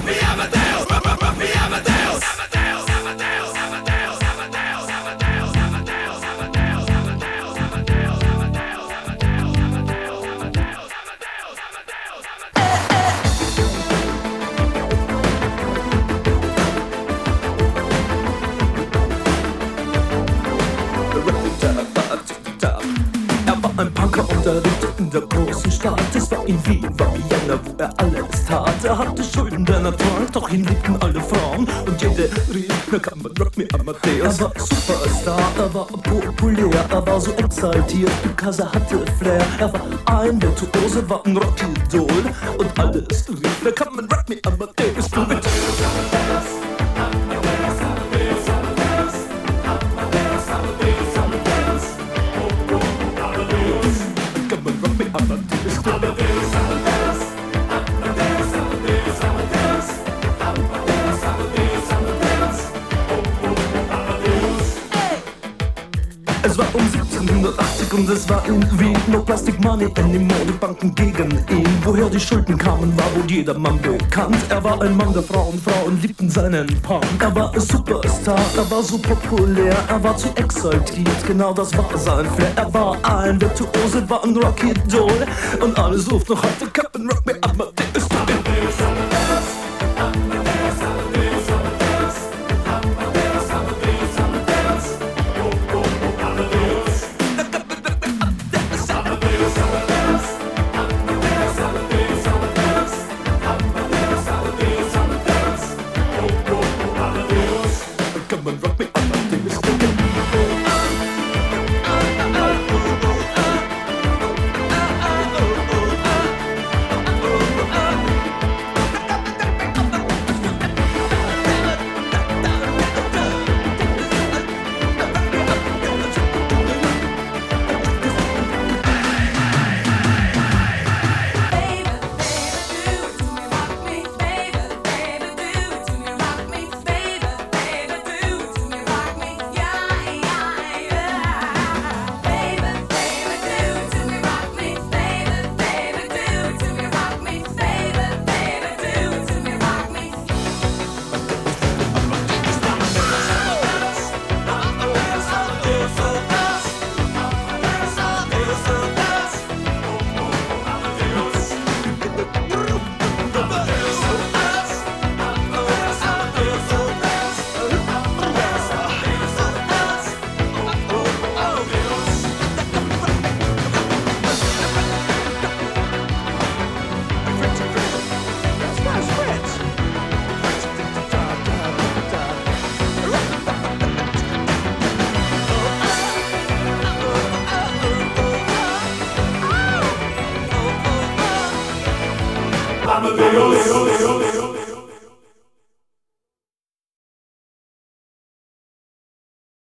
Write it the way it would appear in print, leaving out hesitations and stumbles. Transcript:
Ein Punker unterrichtet in der großen Stadt. Es war in Wien, war Vienna, wo er alles tat. Er hatte Schulden, der Natur, doch ihn liebten alle Frauen. Und jede rief, na kann man Rock me Amadeus. Er war Superstar, er war populär, er war so exaltiert, because er hatte Flair. Er war ein Virtuose, war ein Rockidol. Und alles rief, na kann man Rock me Amadeus. Du mit Es war um 1780 und es war in Wien. No Plastic Money anymore, die Banken gegen ihn. Woher die Schulden kamen, war wohl jedermann bekannt. Er war ein Mann der Frauen, Frauen liebten seinen Punk. Er war ein Superstar, er war so populär, er war zu exaltiert, genau das war sein Flair. Er war ein Virtuose, war ein Rockidol. Und alles ruft noch heute, Captain Rock me Amadeus. Amadeus.